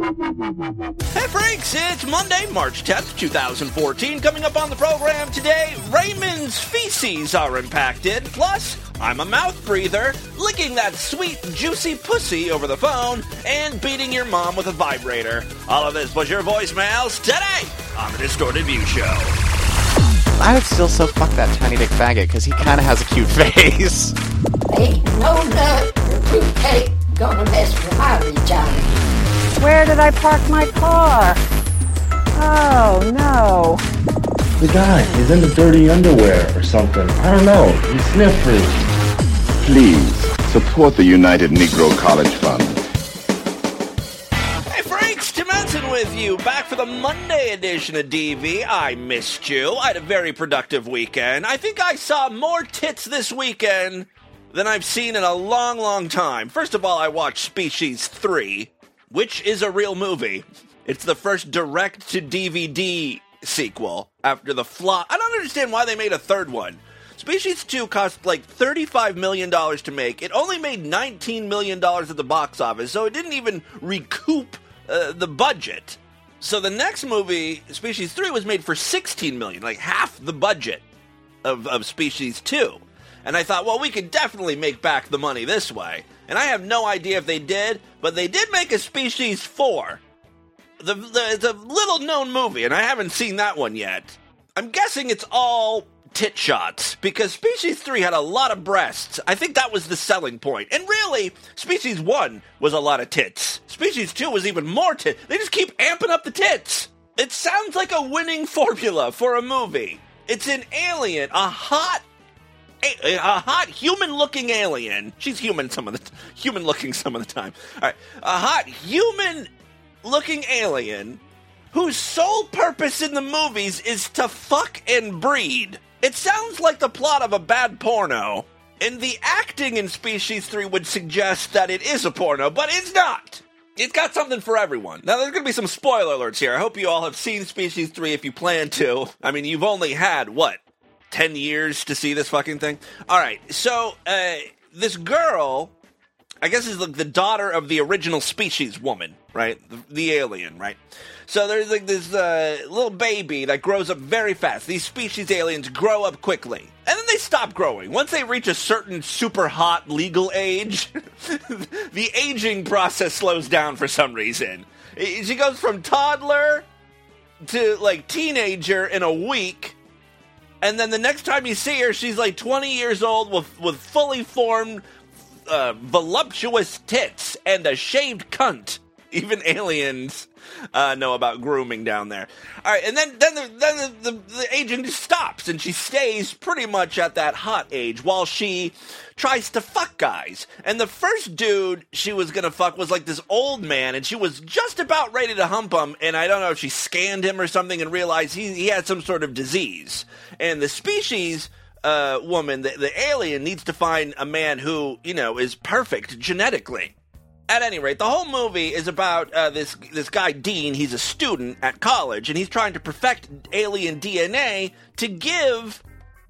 Hey freaks, it's Monday, March 10th, 2014. Coming up on the program today, Raymond's feces are impacted. Plus, I'm a mouth breather, licking that sweet, juicy pussy over the phone, and beating your mom with a vibrator. All of this plus your voicemails today on the Distorted View Show. I would still so fuck that tiny dick faggot, because he kind of has a cute face. Ain't no nut or fruitcake gonna mess with my vagina. Where did I park my car? Oh, no. The guy, he's in the dirty underwear or something. I don't know. He's sniffers. Please, support the United Negro College Fund. Hey freaks, Tim Henson with you, back for the Monday edition of DV. I missed you. I had a very productive weekend. I think I saw more tits this weekend than I've seen in a long, long time. First of all, I watched Species 3, which is a real movie. It's the first direct-to-DVD sequel after the flop. I don't understand why they made a third one. Species 2 cost like $35 million to make. It only made $19 million at the box office, so it didn't even recoup the budget. So the next movie, Species 3, was made for $16 million, like half the budget of Species 2. And I thought, well, we could definitely make back the money this way. And I have no idea if they did, but they did make a Species 4. It's a little-known movie, and I haven't seen that one yet. I'm guessing it's all tit shots, because Species 3 had a lot of breasts. I think that was the selling point. And really, Species 1 was a lot of tits. Species 2 was even more tits. They just keep amping up the tits. It sounds like a winning formula for a movie. It's an alien, a hot human-looking alien. She's human-looking some of the time. All right, a hot human-looking alien whose sole purpose in the movies is to fuck and breed. It sounds like the plot of a bad porno, and the acting in Species 3 would suggest that it is a porno, but it's not. It's got something for everyone. Now, there's going to be some spoiler alerts here. I hope you all have seen Species 3 if you plan to. I mean, you've only had, 10 years to see this fucking thing? Alright, so, this girl, I guess is like the daughter of the original Species woman, right? The alien, right? So there's like this little baby that grows up very fast. These Species aliens grow up quickly. And then they stop growing. Once they reach a certain super hot legal age, the aging process slows down for some reason. She goes from toddler to, like, teenager in a week. And then the next time you see her, she's like 20 years old with fully formed, voluptuous tits and a shaved cunt. Even aliens know about grooming down there. All right, and then the aging just stops, and she stays pretty much at that hot age while she tries to fuck guys. And the first dude she was gonna fuck was like this old man, and she was just about ready to hump him, and I don't know if she scanned him or something and realized he had some sort of disease. And the Species woman, the alien, needs to find a man who, is perfect genetically. At any rate, the whole movie is about this guy, Dean. He's a student at college, and he's trying to perfect alien DNA to give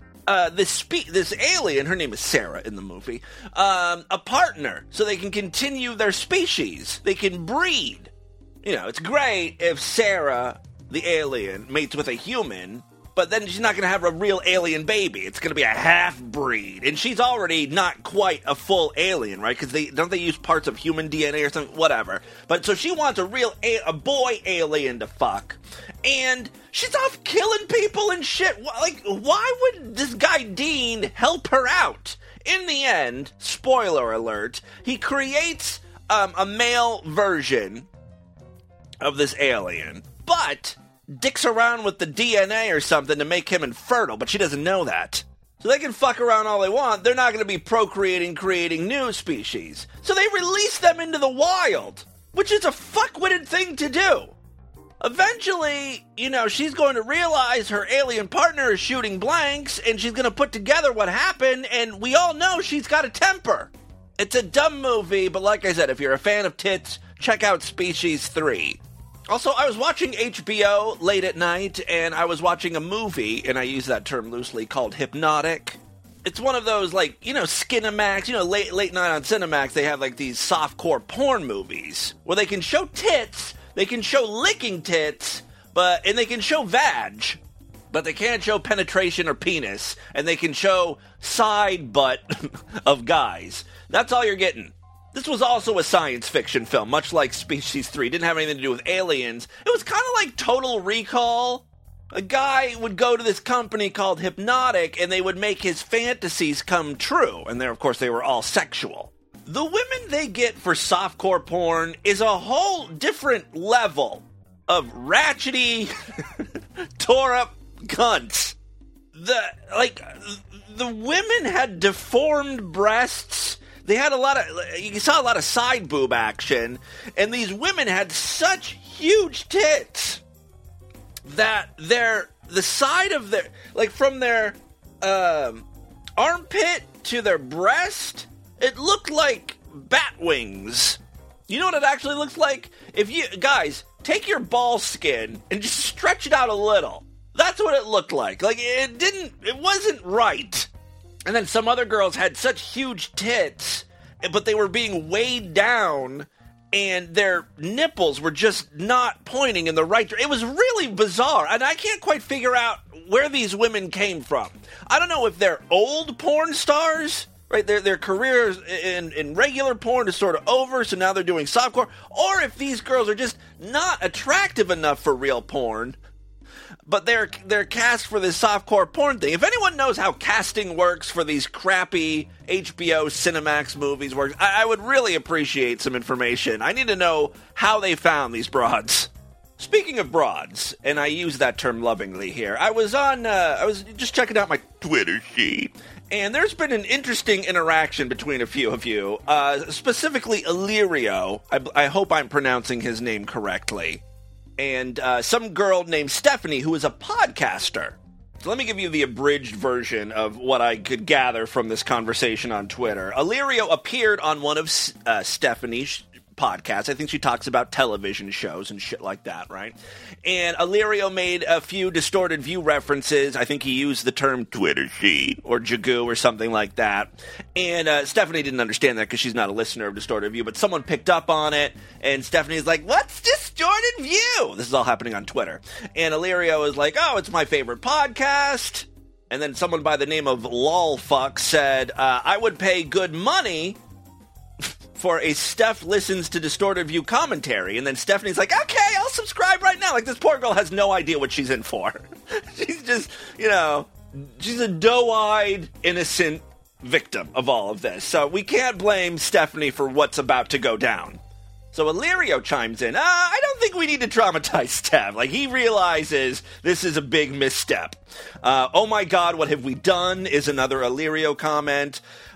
this alien, her name is Sarah in the movie, a partner, so they can continue their species. They can breed. It's great if Sarah, the alien, mates with a human, but then she's not going to have a real alien baby. It's going to be a half-breed. And she's already not quite a full alien, right? Because don't they use parts of human DNA or something? Whatever. But so she wants a a boy alien to fuck. And she's off killing people and shit. Like, why would this guy Dean help her out? In the end, spoiler alert, he creates a male version of this alien. But dicks around with the DNA or something to make him infertile, but she doesn't know that. So they can fuck around all they want. They're not going to be procreating, creating new species. So they release them into the wild, which is a fuckwitted thing to do. Eventually, she's going to realize her alien partner is shooting blanks, and she's going to put together what happened, and we all know she's got a temper. It's a dumb movie, but like I said, if you're a fan of tits, check out Species 3. Also, I was watching HBO late at night, and I was watching a movie, and I use that term loosely, called Hypnotic. It's one of those, Skinamax, late night on Cinemax, they have, these softcore porn movies, where they can show tits, They can show licking tits, and they can show vag, but they can't show penetration or penis, and they can show side butt of guys. That's all you're getting. This was also a science fiction film, much like Species 3. It didn't have anything to do with aliens. It was kind of like Total Recall. A guy would go to this company called Hypnotic, and they would make his fantasies come true. And of course, they were all sexual. The women they get for softcore porn is a whole different level of ratchety, tore-up cunts. The women had deformed breasts. They had you saw a lot of side boob action, and these women had such huge tits that the side of their, from their armpit to their breast, it looked like bat wings. You know what it actually looks like? If you guys take your ball skin and just stretch it out a little, that's what it looked like. It wasn't right. And then some other girls had such huge tits, but they were being weighed down, and their nipples were just not pointing in the right direction. It was really bizarre, and I can't quite figure out where these women came from. I don't know if they're old porn stars, right? Their careers in regular porn is sort of over, so now they're doing softcore, or if these girls are just not attractive enough for real porn, but they're cast for this softcore porn thing. If anyone knows how casting works for these crappy HBO Cinemax movies works, I would really appreciate some information. I need to know how they found these broads. Speaking of broads, and I use that term lovingly here, I was just checking out my Twitter feed, and there's been an interesting interaction between a few of you, specifically Illyrio. I hope I'm pronouncing his name correctly. And some girl named Stephanie, who is a podcaster. So let me give you the abridged version of what I could gather from this conversation on Twitter. Illyrio appeared on one of Stephanie's podcasts. I think she talks about television shows and shit like that, right? And Illyrio made a few Distorted View references. I think he used the term Twitter feed or Jagoo or something like that. And Stephanie didn't understand that because she's not a listener of Distorted View, but someone picked up on it, and Stephanie's like, "What's Distorted View?" This is all happening on Twitter. And Illyrio is like, "Oh, it's my favorite podcast." And then someone by the name of lolfuck said, "I would pay good money for a Steph listens to Distorted View commentary." And then Stephanie's like, "Okay, I'll subscribe right now." Like, this poor girl has no idea what she's in for. She's just, she's a doe-eyed, innocent victim of all of this. So we can't blame Stephanie for what's about to go down. So Illyrio chimes in, "I don't think we need to traumatize Steph." Like, he realizes this is a big misstep. "Oh my god, what have we done?" is another Illyrio comment.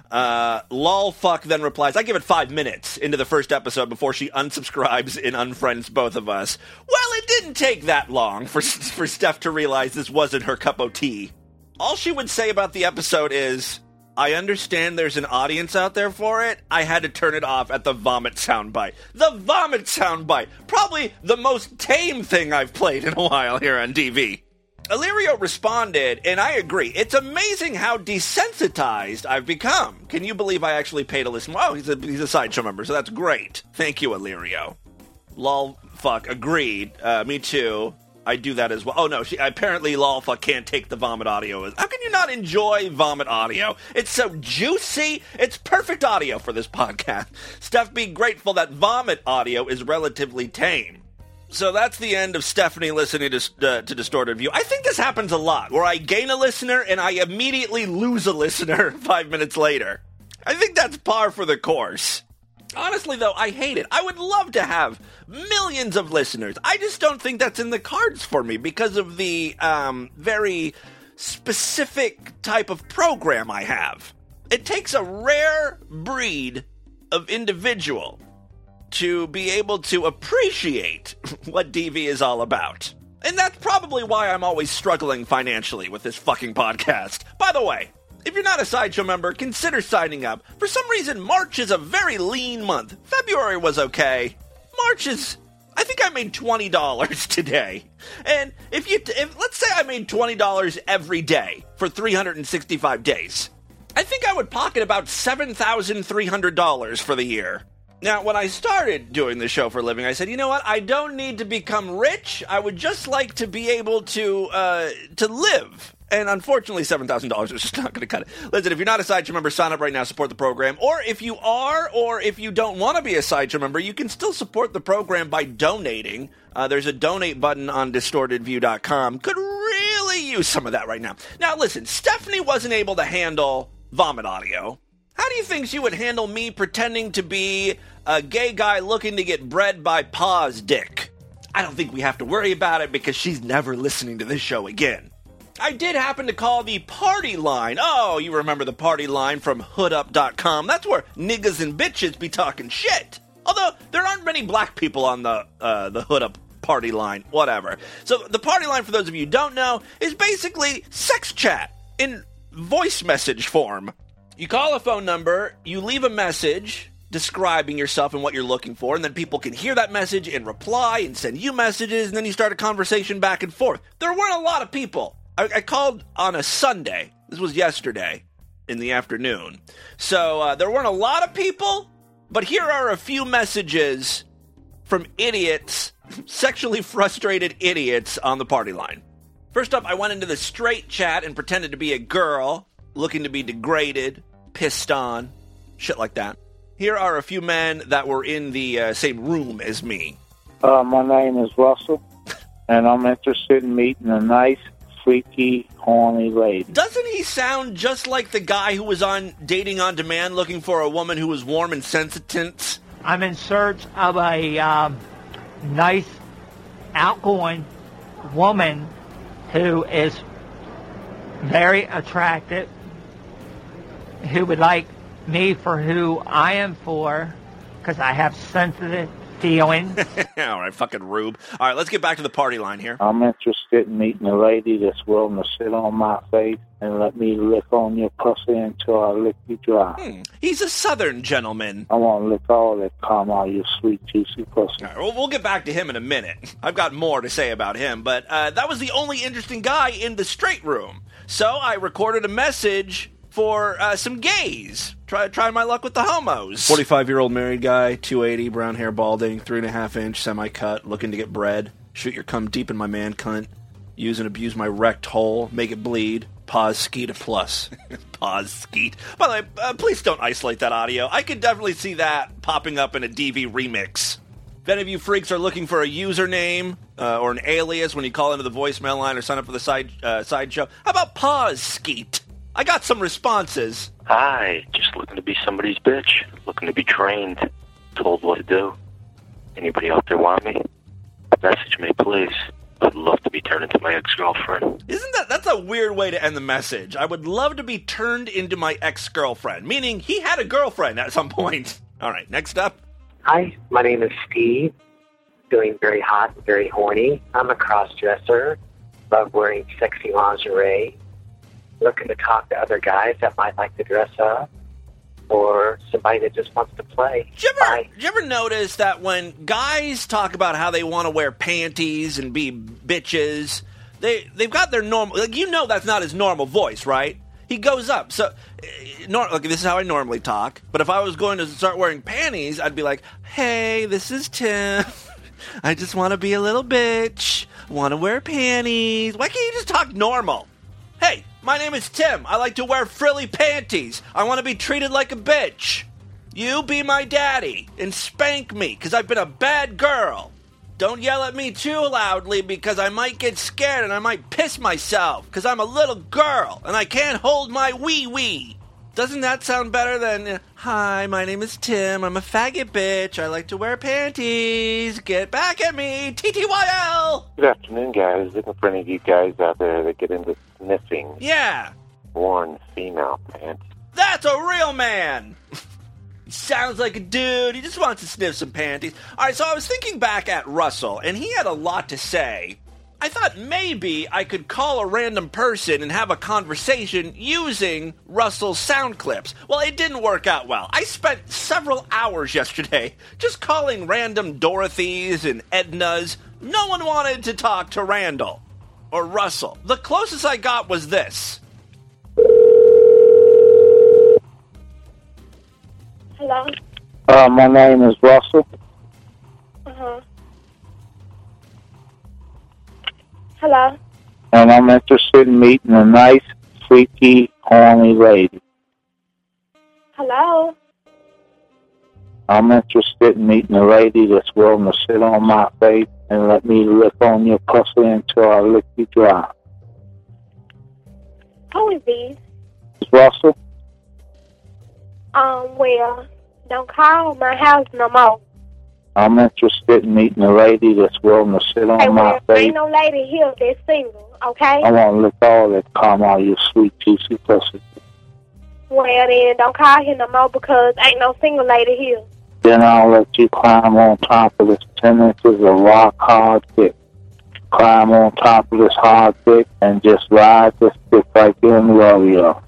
Lolfuck then replies, "I give it 5 minutes into the first episode before she unsubscribes and unfriends both of us." Well, it didn't take that long for Steph to realize this wasn't her cup of tea. All she would say about the episode is, "I understand there's an audience out there for it. I had to turn it off at the vomit soundbite." The vomit soundbite! Probably the most tame thing I've played in a while here on DV. Illyrio responded, and I agree, "It's amazing how desensitized I've become. Can you believe I actually paid to listen?" Oh, he's a Sideshow member, so that's great. Thank you, Illyrio. Lolfuck agreed. Me too. I do that as well. Oh no, apparently Lolfuck can't take the vomit audio. How can you not enjoy vomit audio? It's so juicy. It's perfect audio for this podcast. Steph, be grateful that vomit audio is relatively tame. So that's the end of Stephanie listening to Distorted View. I think this happens a lot, where I gain a listener and I immediately lose a listener 5 minutes later. I think that's par for the course. Honestly, though, I hate it. I would love to have millions of listeners. I just don't think that's in the cards for me because of the very specific type of program I have. It takes a rare breed of individual to be able to appreciate what DV is all about. And that's probably why I'm always struggling financially with this fucking podcast. By the way, if you're not a Sideshow member, consider signing up. For some reason, March is a very lean month. February was okay. March is... I think I made $20 today. And if let's say I made $20 every day for 365 days, I think I would pocket about $7,300 for the year. Now, when I started doing the show for a living, I said, you know what? I don't need to become rich. I would just like to be able to live. And unfortunately, $7,000 is just not going to cut it. Listen, if you're not a Sideshow member, sign up right now, support the program. Or if you are, or if you don't want to be a Sideshow member, you can still support the program by donating. There's a donate button on DistortedView.com. Could really use some of that right now. Now, listen, Stephanie wasn't able to handle vomit audio. How do you think she would handle me pretending to be a gay guy looking to get bred by Pa's dick? I don't think we have to worry about it because she's never listening to this show again. I did happen to call the party line. Oh, you remember the party line from hoodup.com. That's where niggas and bitches be talking shit. Although, there aren't many black people on the hoodup party line. Whatever. So, the party line, for those of you who don't know, is basically sex chat in voice message form. You call a phone number, you leave a message describing yourself and what you're looking for, and then people can hear that message and reply and send you messages, and then you start a conversation back and forth. There weren't a lot of people. I called on a Sunday. This was yesterday in the afternoon. So there weren't a lot of people, but here are a few messages from idiots, sexually frustrated idiots on the party line. First up, I went into the straight chat and pretended to be a girl, looking to be degraded, pissed on, shit like that. Here are a few men that were in the same room as me. My name is Russell, and I'm interested in meeting a nice, freaky, horny lady. Doesn't he sound just like the guy who was on Dating on Demand looking for a woman who was warm and sensitive? I'm in search of a nice, outgoing woman who is very attractive, who would like me for who I am for, because I have sensitive feelings. All right, fucking rube. All right, let's get back to the party line here. I'm interested in meeting a lady that's willing to sit on my face and let me lick on your pussy until I lick you dry. He's a southern gentleman. I want to lick all that cum out of your sweet, juicy pussy. All right, well, we'll get back to him in a minute. I've got more to say about him, but that was the only interesting guy in the straight room. So I recorded a message for some gays. Try my luck with the homos. 45-year-old married guy, 280, brown hair, balding, 3.5-inch, semi-cut, looking to get bread. Shoot your cum deep in my man cunt. Use and abuse my wrecked hole. Make it bleed. Pause skeet a plus. Pause skeet. By the way, please don't isolate that audio. I could definitely see that popping up in a DV remix. If any of you freaks are looking for a username or an alias when you call into the voicemail line or sign up for the sideshow, how about Pause Skeet? I got some responses. Hi, just looking to be somebody's bitch. Looking to be trained, told what to do. Anybody out there want me? Message me, please. I'd love to be turned into my ex-girlfriend. That's a weird way to end the message. I would love to be turned into my ex-girlfriend, meaning he had a girlfriend at some point. All right, next up. Hi, my name is Steve. Feeling very hot and very horny. I'm a cross-dresser. Love wearing sexy lingerie. Looking to talk to other guys that might like to dress up. Or somebody that just wants to play. Did you ever notice that when guys talk about how they want to wear panties and be bitches, they've got their normal... Like, you know that's not his normal voice, right? He goes up. So, look, this is how I normally talk. But if I was going to start wearing panties, I'd be like, hey, this is Tim. I just want to be a little bitch. Want to wear panties. Why can't you just talk normal? Hey, my name is Tim. I like to wear frilly panties. I want to be treated like a bitch. You be my daddy and spank me because I've been a bad girl. Don't yell at me too loudly because I might get scared and I might piss myself because I'm a little girl and I can't hold my wee-wee. Doesn't that sound better than, hi, my name is Tim. I'm a faggot bitch. I like to wear panties. Get back at me. TTYL. Good afternoon, guys. Looking for any of you guys out there that get into sniffing. Yeah. Worn female pants. That's a real man. He sounds like a dude. He just wants to sniff some panties. All right, so I was thinking back at Russell, and he had a lot to say. I thought maybe I could call a random person and have a conversation using Russell's sound clips. Well, it didn't work out well. I spent several hours yesterday just calling random Dorothys and Ednas. No one wanted to talk to Randall or Russell. The closest I got was this. Hello? My name is Russell. Uh-huh. Hello? And I'm interested in meeting a nice, freaky, horny lady. Hello? I'm interested in meeting a lady that's willing to sit on my face and let me lick on your pussy until I lick you dry. Who is this? It's Russell. Well, don't call my house no more. I'm interested in meeting a lady that's willing to sit on my face. Ain't no lady here that's single, okay? I want to lick all that cum out of your sweet, juicy pussy. Well, then, don't call here no more because ain't no single lady here. Then I'll let you climb on top of this 10 inches of rock-hard dick. Climb on top of this hard dick and just ride this dick like you're in the rodeo.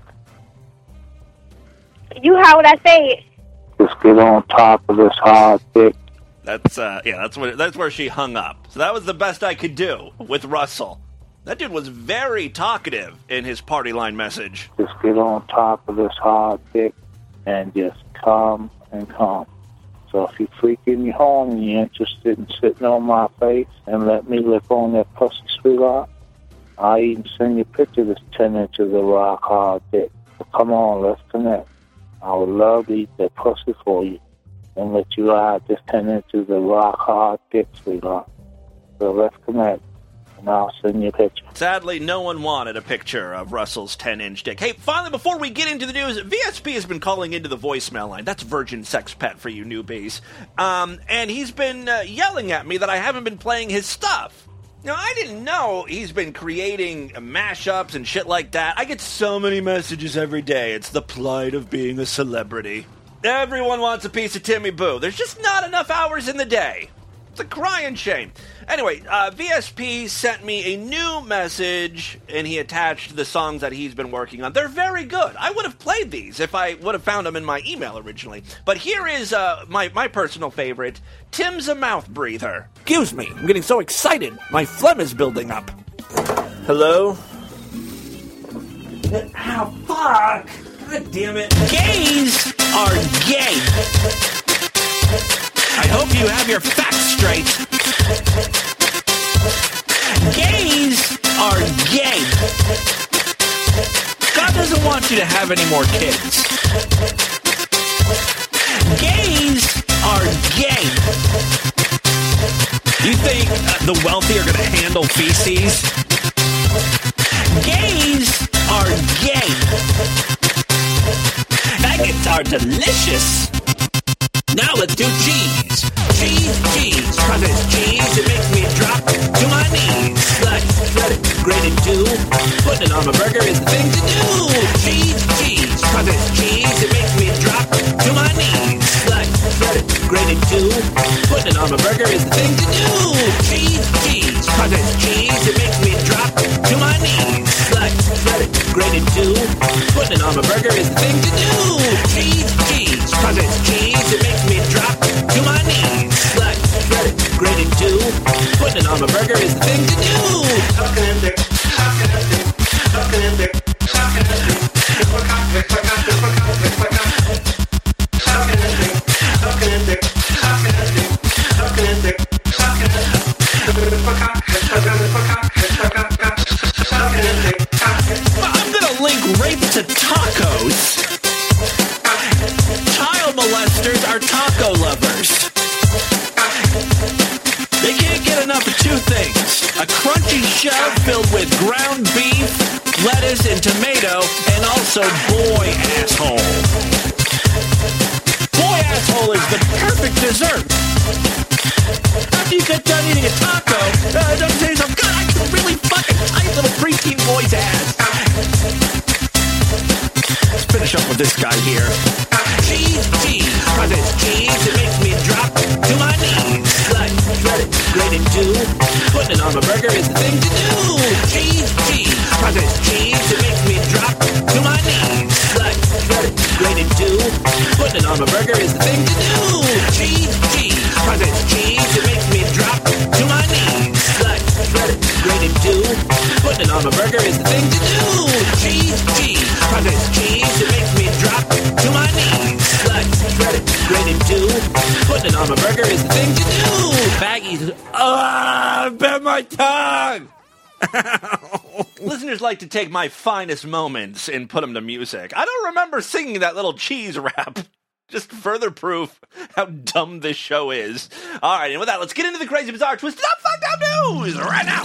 You heard what I said? Just get on top of this hard dick. That's where she hung up. So that was the best I could do with Russell. That dude was very talkative in his party line message. Just get on top of this hard dick and just come and come. So if you're freaking you home and you're interested in sitting on my face and let me lick on that pussy, sweetheart, I'll even send you a picture of this 10 inches of rock hard dick. So come on, let's connect. I would love to eat that pussy for you and let you ride this 10 inches of rock hard dick, sweetheart. So let's connect. And I'll send you a picture. Sadly, no one wanted a picture of Russell's 10-inch dick. Hey, finally, before we get into the news, VSP has been calling into the voicemail line. That's Virgin Sex Pet for you newbies. And he's been yelling at me that I haven't been playing his stuff. Now, I didn't know he's been creating mashups and shit like that. I get so many messages every day. It's the plight of being a celebrity. Everyone wants a piece of Timmy Boo. There's just not enough hours in the day. It's a crying shame. Anyway, VSP sent me a new message, and he attached the songs that he's been working on. They're very good. I would have played these if I would have found them in my email originally. But here is my personal favorite, Tim's a Mouth Breather. Excuse me, I'm getting so excited. My phlegm is building up. Hello? Ow, fuck! God damn it. Gays are gay. I hope you have your facts straight. Gays are gay. God doesn't want you to have any more kids. Gays are gay. You think the wealthy are going to handle feces? Gays are gay. Faggots are delicious. Now let's do cheese. Cheese. Cause it's cheese, it makes me drop to my knees. Slice, shredded, grated too. Putting it on my burger is the thing to do. Cheese. Cause it's cheese, it makes me drop to my knees. Slice, shredded, grated too. Putting it on my burger is the thing to do. Cheese. Cause it's cheese, it makes me drop to my knees. Slice, shredded, grated too. Putting it on my burger is the thing to do. Cheese. Cause it's cheese, it makes me drop to my knees. Slice, shredded, grated too. Putting it on my burger is the thing to do. Sucking in there, sucking in there, sucking in there, sucking in there. Sucking in there, sucking in there, sucking in there, sucking in there, sucking in there. I'm gonna link rape to tacos. Child molesters are taco lovers. They can't get enough of two things. A crunchy shell filled with ground beef, lettuce, and tomato, and also boy asshole. Boy asshole is the perfect dessert. After you get done eating a taco, don't say so, God, I can really fucking tight little preteen boy's ass. Let's finish up with this guy here. Cheese, cause it's cheese, it makes me drop to my knees. Slice, shredded, grated too. Putting it on my burger is the thing to do. Cheese, cause it's cheese, it makes me drop to my knees. Slice, shredded, grated too. Putting it on my burger is the thing to do. Cheese, cause it's cheese, it makes me drop to my knees. Slice, shredded, grated too. Putting it on my burger is the thing to do. Cheese, cause it's cheese, it makes me drop to my knees. Slice, shredded, great to do. Putting it on a burger is the thing to do. Baggies. I bit my tongue. Listeners like to take my finest moments and put them to music. I don't remember singing that little cheese rap. Just further proof how dumb this show is. All right, and with that, let's get into the crazy, bizarre, twisted up, fucked up news right now.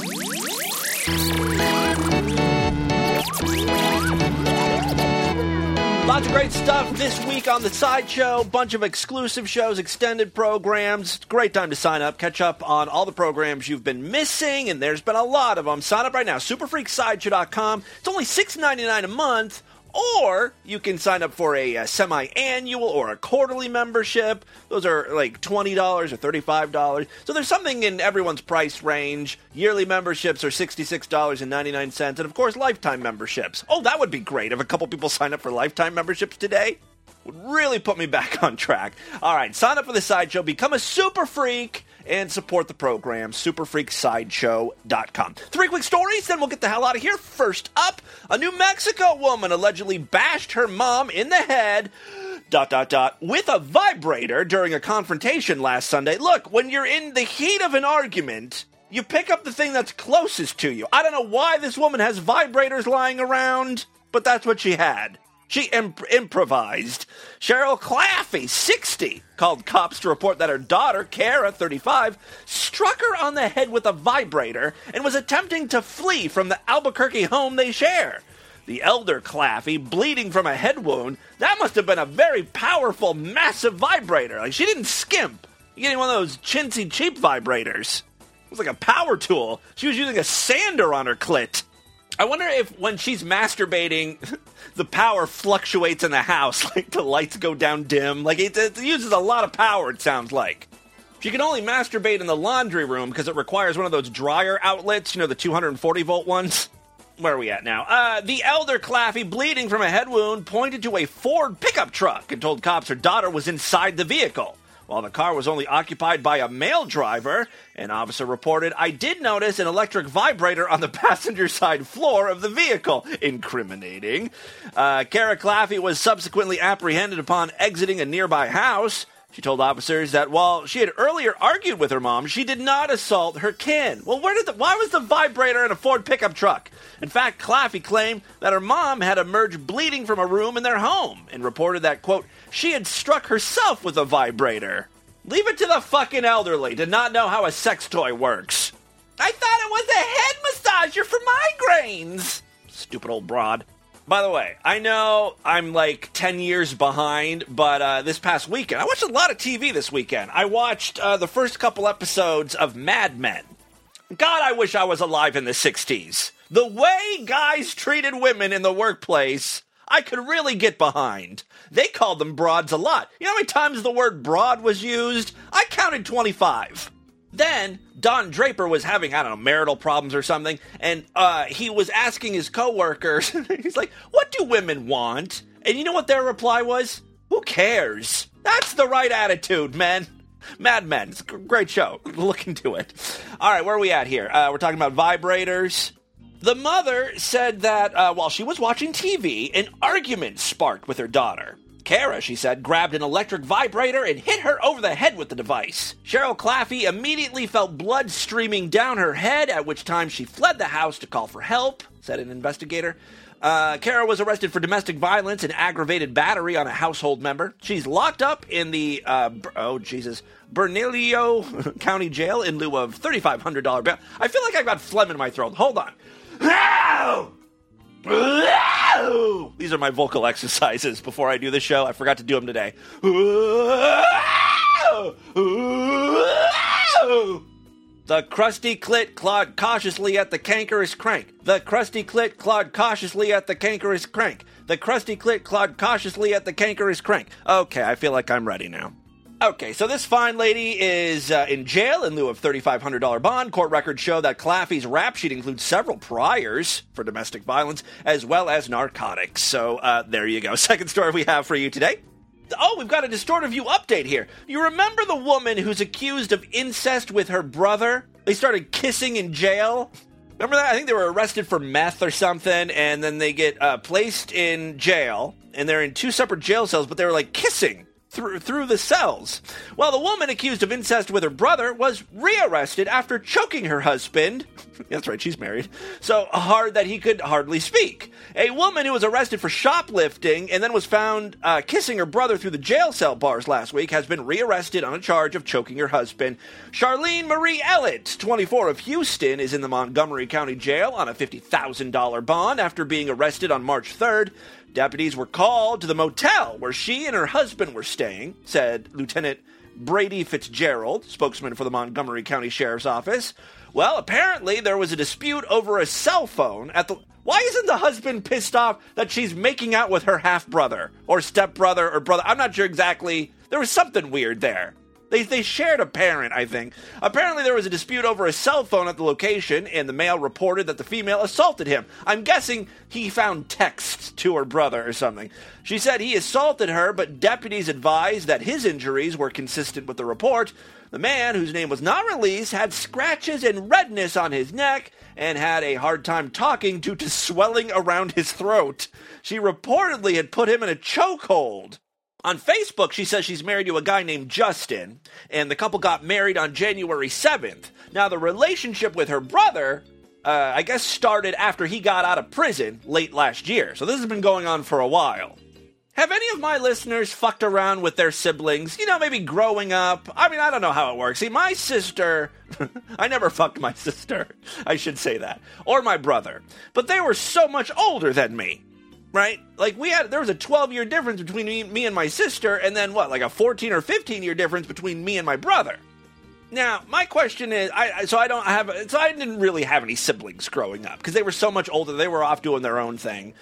Lots of great stuff this week on the Sideshow. Bunch of exclusive shows, extended programs. Great time to sign up. Catch up on all the programs you've been missing, and there's been a lot of them. Sign up right now, superfreaksideshow.com. It's only $6.99 a month. Or you can sign up for a semi-annual or a quarterly membership. Those are like $20 or $35. So there's something in everyone's price range. Yearly memberships are $66.99. And of course, lifetime memberships. Oh, that would be great if a couple people sign up for lifetime memberships today. Would really put me back on track. All right, sign up for the Sideshow. Become a super freak. And support the program, superfreaksideshow.com. 3 quick stories, then we'll get the hell out of here. First up, a New Mexico woman allegedly bashed her mom in the head, with a vibrator during a confrontation last Sunday. Look, when you're in the heat of an argument, you pick up the thing that's closest to you. I don't know why this woman has vibrators lying around, but that's what she had. She improvised. Cheryl Claffey, 60, called cops to report that her daughter, Kara, 35, struck her on the head with a vibrator and was attempting to flee from the Albuquerque home they share. The elder Claffey, bleeding from a head wound, that must have been a very powerful, massive vibrator. Like, she didn't skimp. You're getting one of those chintzy, cheap vibrators. It was like a power tool. She was using a sander on her clit. I wonder if when she's masturbating, the power fluctuates in the house, like the lights go down dim. Like it uses a lot of power, it sounds like. She can only masturbate in the laundry room because it requires one of those dryer outlets, the 240-volt ones. Where are we at now? The elder Claffey, bleeding from a head wound, pointed to a Ford pickup truck and told cops her daughter was inside the vehicle. While the car was only occupied by a male driver, an officer reported, "I did notice an electric vibrator on the passenger side floor of the vehicle." Incriminating. Kara Claffey was subsequently apprehended upon exiting a nearby house. She told officers that while she had earlier argued with her mom, she did not assault her kin. Well, why was the vibrator in a Ford pickup truck? In fact, Claffey claimed that her mom had emerged bleeding from a room in their home and reported that, quote, she had struck herself with a vibrator. Leave it to the fucking elderly to not know how a sex toy works. I thought it was a head massager for migraines. Stupid old broad. By the way, I know I'm like 10 years behind, but this past weekend, I watched a lot of TV this weekend. I watched the first couple episodes of Mad Men. God, I wish I was alive in the 60s. The way guys treated women in the workplace, I could really get behind. They called them broads a lot. You know how many times the word broad was used? I counted 25. Then, Don Draper was having, marital problems or something, and he was asking his coworkers, he's like, what do women want? And you know what their reply was? Who cares? That's the right attitude, men. Mad Men. It's a great show. Look into it. All right, where are we at here? We're talking about vibrators. The mother said that while she was watching TV, an argument sparked with her daughter. Kara, she said, grabbed an electric vibrator and hit her over the head with the device. Cheryl Claffey immediately felt blood streaming down her head, at which time she fled the house to call for help, said an investigator. Kara was arrested for domestic violence and aggravated battery on a household member. She's locked up in the, Bernalillo County Jail in lieu of $3,500 bail. I feel like I've got phlegm in my throat. Hold on. These are my vocal exercises before I do the show. I forgot to do them today. The crusty clit clawed cautiously at the cankerous crank. The crusty clit clawed cautiously at the cankerous crank. The crusty clit clawed cautiously at the cankerous crank. Okay, I feel like I'm ready now. Okay, so this fine lady is in jail in lieu of $3,500 bond. Court records show that Claffey's rap sheet includes several priors for domestic violence as well as narcotics. So there you go. Second story we have for you today. Oh, we've got a Distorted View update here. You remember the woman who's accused of incest with her brother? They started kissing in jail. Remember that? I think they were arrested for meth or something, and then they get placed in jail, and they're in two separate jail cells, but they were like kissing. through the cells. Well, the woman accused of incest with her brother was rearrested after choking her husband. That's right, she's married. So hard that he could hardly speak. A woman who was arrested for shoplifting and then was found kissing her brother through the jail cell bars last week has been rearrested on a charge of choking her husband. Charlene Marie Ellett, 24, of Houston, is in the Montgomery County Jail on a $50,000 bond after being arrested on March 3rd. Deputies were called to the motel where she and her husband were staying, said Lieutenant Brady Fitzgerald, spokesman for the Montgomery County Sheriff's Office. Well, apparently there was a dispute over a cell phone at the... Why isn't the husband pissed off that she's making out with her half-brother or stepbrother or brother? I'm not sure exactly. There was something weird there. They shared a parent, I think. Apparently there was a dispute over a cell phone at the location, and the male reported that the female assaulted him. I'm guessing he found texts to her brother or something. She said he assaulted her, but deputies advised that his injuries were consistent with the report. The man, whose name was not released, had scratches and redness on his neck and had a hard time talking due to swelling around his throat. She reportedly had put him in a chokehold. On Facebook, she says she's married to a guy named Justin, and the couple got married on January 7th. Now, the relationship with her brother, I guess, started after he got out of prison late last year. So this has been going on for a while. Have any of my listeners fucked around with their siblings? You know, maybe growing up? I mean, I don't know how it works. See, my sister... I never fucked my sister. I should say that. Or my brother. But they were so much older than me. Right? Like, there was a 12-year difference between me and my sister, and then what, like a 14 or 15-year difference between me and my brother. Now, my question is, I didn't really have any siblings growing up, because they were so much older, they were off doing their own thing.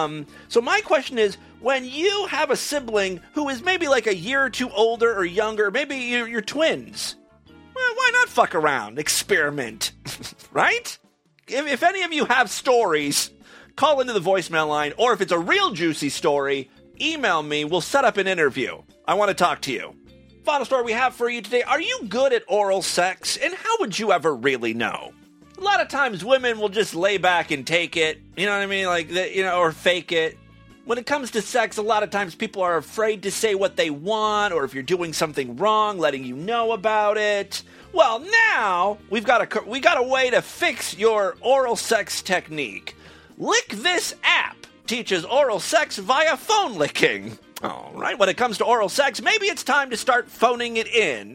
So my question is, when you have a sibling who is maybe like a year or two older or younger, maybe you're twins, well, why not fuck around, experiment, right? If any of you have stories... call into the voicemail line, or if it's a real juicy story, email me. We'll set up an interview. I want to talk to you. Final story we have for you today. Are you good at oral sex, and how would you ever really know? A lot of times women will just lay back and take it, you know what I mean? Like, or fake it. When it comes to sex, a lot of times people are afraid to say what they want, or if you're doing something wrong, letting you know about it. Well, now we got a way to fix your oral sex technique. Lick This app teaches oral sex via phone licking. All right, when it comes to oral sex, maybe it's time to start phoning it in.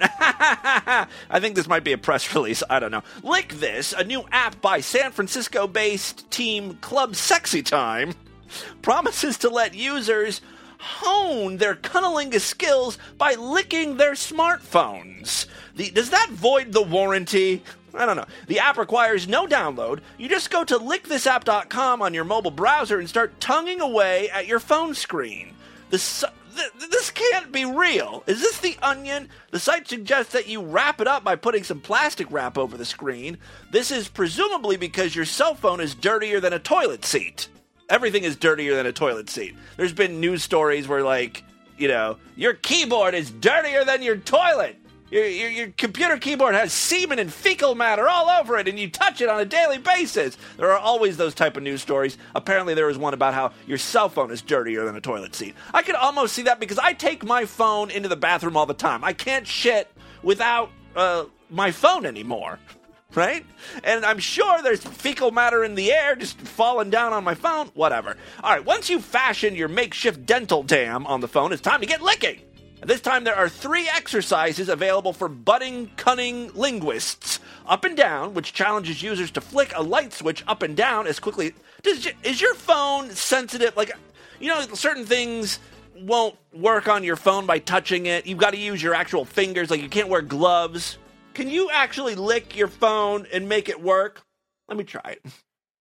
I think this might be a press release. I don't know. Lick This, a new app by San Francisco-based team Club Sexy Time, promises to let users hone their cunnilingus skills by licking their smartphones. Does that void the warranty? I don't know. The app requires no download. You just go to lickthisapp.com on your mobile browser and start tonguing away at your phone screen. This can't be real. Is this The Onion? The site suggests that you wrap it up by putting some plastic wrap over the screen. This is presumably because your cell phone is dirtier than a toilet seat. Everything is dirtier than a toilet seat. There's been news stories where, like, your keyboard is dirtier than your toilet. Your computer keyboard has semen and fecal matter all over it, and you touch it on a daily basis. There are always those type of news stories. Apparently there was one about how your cell phone is dirtier than a toilet seat. I could almost see that because I take my phone into the bathroom all the time. I can't shit without my phone anymore. Right? And I'm sure there's fecal matter in the air just falling down on my phone. Whatever. All right, once you've fashioned your makeshift dental dam on the phone, it's time to get licking. This time there are 3 exercises available for budding, cunning linguists. Up and down, which challenges users to flick a light switch up and down as quickly... Is your phone sensitive? Like, certain things won't work on your phone by touching it. You've got to use your actual fingers. Like, you can't wear gloves. Can you actually lick your phone and make it work? Let me try it.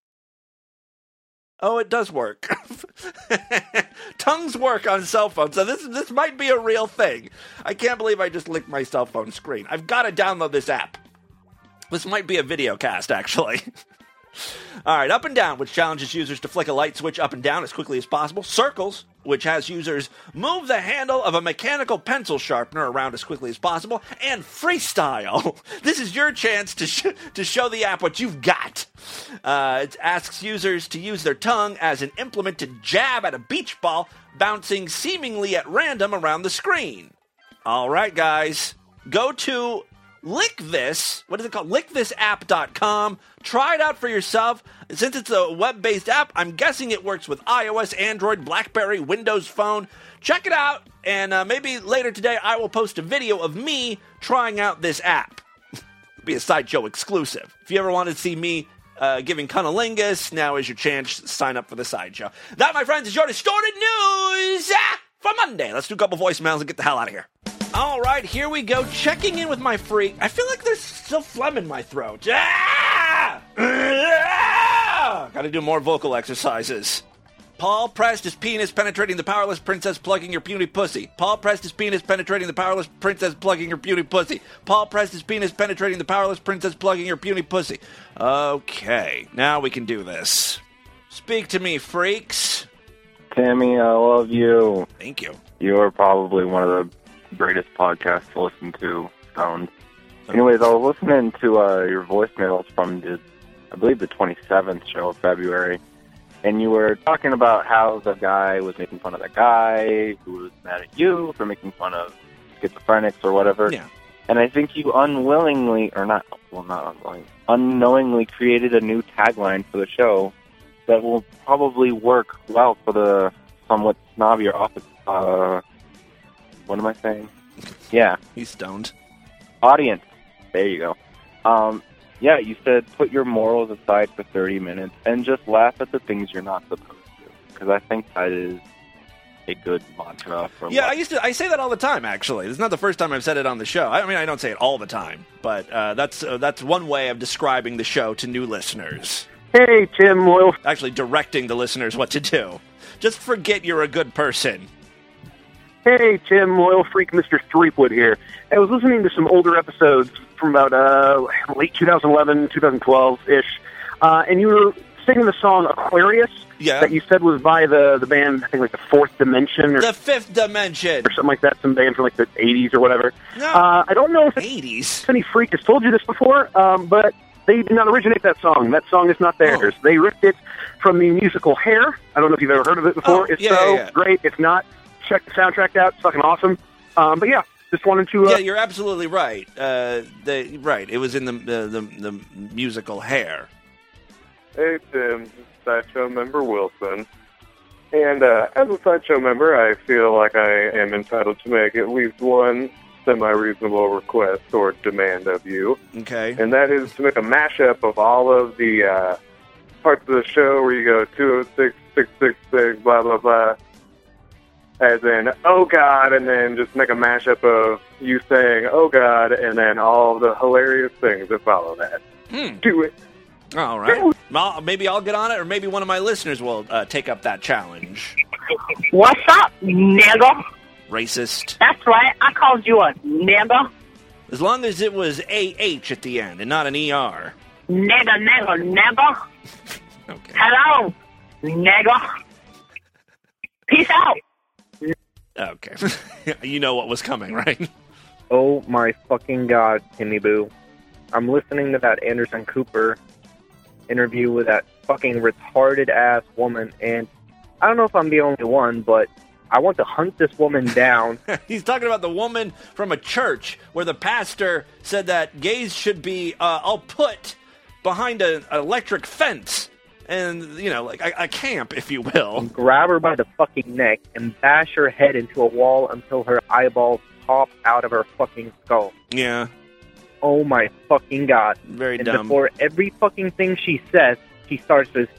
Oh, it does work. Tongues work on cell phones, so this might be a real thing. I can't believe I just licked my cell phone screen. I've got to download this app. This might be a video cast, actually. All right, up and down, which challenges users to flick a light switch up and down as quickly as possible. Circles, which has users move the handle of a mechanical pencil sharpener around as quickly as possible. And freestyle. This is your chance to show the app what you've got. It asks users to use their tongue as an implement to jab at a beach ball bouncing seemingly at random around the screen. All right, guys. Go to LickThis. What is it called? LickThisApp.com. Try it out for yourself. Since it's a web-based app, I'm guessing it works with iOS, Android, BlackBerry, Windows Phone. Check it out, and maybe later today I will post a video of me trying out this app. It'll be a Sideshow exclusive. If you ever wanted to see me giving cunnilingus, now is your chance to sign up for the Sideshow. That, my friends, is your distorted news for Monday. Let's do a couple voicemails and get the hell out of here. All right, here we go. Checking in with my freak. I feel like there's still phlegm in my throat. Gotta do more vocal exercises. Paul pressed his penis penetrating the powerless princess plugging your puny pussy. Paul pressed his penis penetrating the powerless princess plugging your puny pussy. Paul pressed his penis penetrating the powerless princess plugging your puny pussy. Okay, now we can do this. Speak to me, freaks. Tammy, I love you. Thank you. You're probably one of the greatest podcasts to listen to, Stoned. Anyways, I was listening to your voicemails from I believe the 27th show of February, and you were talking about how the guy was making fun of the guy who was mad at you for making fun of schizophrenics or whatever. Yeah. And I think you unknowingly created a new tagline for the show that will probably work well for the somewhat snobbier office. What am I saying? Yeah. He's stoned. Audience. There you go. Yeah, you said put your morals aside for 30 minutes and just laugh at the things you're not supposed to. Because I think that is a good mantra for life. I say that all the time, actually. This is not the first time I've said it on the show. I mean, I don't say it all the time, but that's one way of describing the show to new listeners. Hey, Tim Loyal. Actually directing the listeners what to do. Just forget you're a good person. Hey, Tim, Loyal Freak, Mr. Threepwood here. I was listening to some older episodes from about late 2011, 2012-ish, and you were singing the song Aquarius that you said was by the band, I think like the Fourth Dimension. Or the Fifth Dimension. Or something like that, some band from like the 80s or whatever. No. I don't know if 80s. any freak has told you this before, but they did not originate that song. That song is not theirs. They ripped it from the musical Hair. I don't know if you've ever heard of it before. Great. If not, check the soundtrack out. It's fucking awesome. But yeah, just wanted to... yeah, you're absolutely right. Right, it was in the musical Hair. Hey, Tim. Sideshow member Wilson. And as a Sideshow member, I feel like I am entitled to make at least one semi-reasonable request or demand of you. Okay. And that is to make a mashup of all of the parts of the show where you go 206, 666, blah, blah, blah. As in, oh God, and then just make a mashup of you saying, oh God, and then all the hilarious things that follow that. Do it. All right. Well, maybe I'll get on it, or maybe one of my listeners will take up that challenge. What's up, nigga? Racist. That's right, I called you a nigga. As long as it was A-H at the end and not an E-R. Nigga. Okay. Hello, nigga. Peace out. Okay. You know what was coming, right? Oh my fucking God, Timmy Boo. I'm listening to that Anderson Cooper interview with that fucking retarded ass woman, and I don't know if I'm the only one, but I want to hunt this woman down. He's talking about the woman from a church where the pastor said that gays should be all put behind an electric fence. And, you know, like a camp, if you will. Grab her by the fucking neck and bash her head into a wall until her eyeballs pop out of her fucking skull. Yeah. Oh my fucking God. Very and dumb. Before every fucking thing she says, she starts with,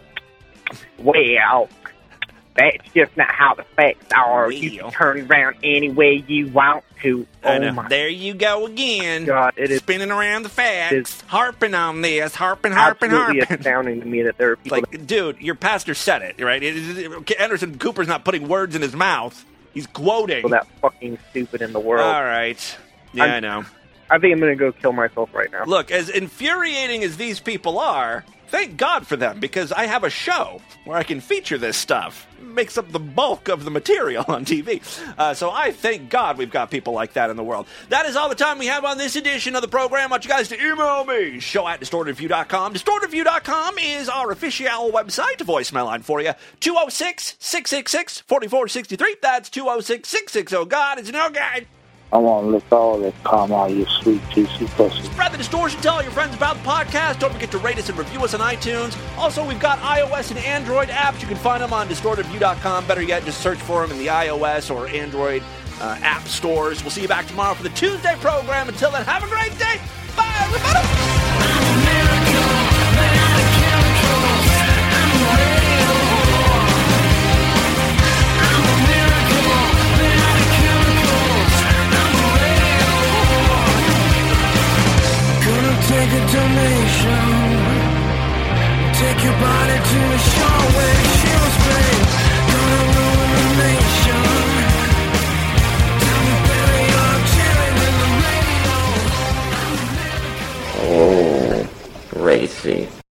well, that's just not how the facts are. You can turn around any way you want to. Oh my. There you go again. God, it is spinning around the facts, harping on this, harping. Absolutely astounding to me that there are people. Like, dude, your pastor said it, right? Anderson Cooper's not putting words in his mouth. He's quoting. That fucking stupid in the world. All right. Yeah, I know. I think I'm going to go kill myself right now. Look, as infuriating as these people are, thank God for them, because I have a show where I can feature this stuff. It makes up the bulk of the material on TV. So I thank God we've got people like that in the world. That is all the time we have on this edition of the program. I want you guys to email me, show@distortedview.com. Distortedview.com is our official website, voicemail line for you. 206-666-4463. That's 206-660-GOD. It's no guide. I want to lick all that cum out of your sweet, juicy pussy. Spread the distortion. Tell all your friends about the podcast. Don't forget to rate us and review us on iTunes. Also, we've got iOS and Android apps. You can find them on distortedview.com. Better yet, just search for them in the iOS or Android app stores. We'll see you back tomorrow for the Tuesday program. Until then, have a great day. Bye, everybody. Take a donation, take your body to a show.